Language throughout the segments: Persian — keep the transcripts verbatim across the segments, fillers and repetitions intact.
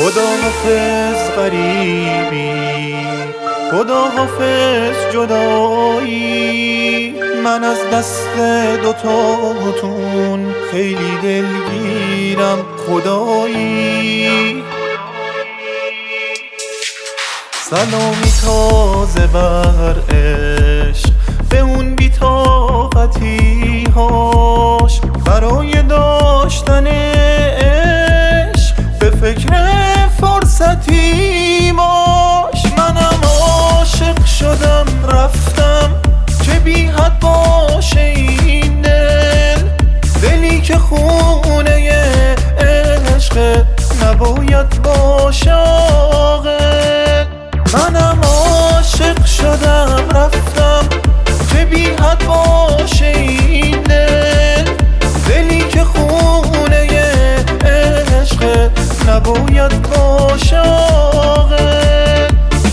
خداحافظ غریبی، خداحافظ جدایی، من از دست دوتاتون خیلی دلگیرم خدایی. سلامی تازه بر عشق، به اون بی‌طاقتی هاش، برای داشتن عشق به فکر فرصتی باش. منم عاشق شدم رفتم که بی حد باشه این دل، دلی که خونه عشق نباید باشه عاقل. منم عاشق شدم رفتم که بی حد باشه این دل، دلی که خونه عشق نباید باشه عاقل.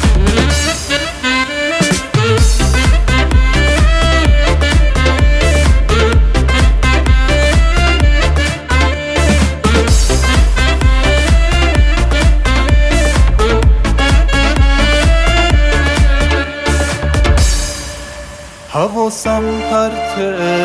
حواسم پرت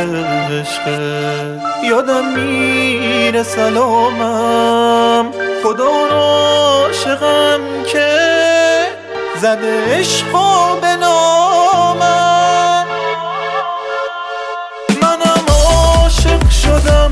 عشقه، یادم میره سلامم، خدا را عاشقم که زده عشقا به نامم. منم عاشق شدم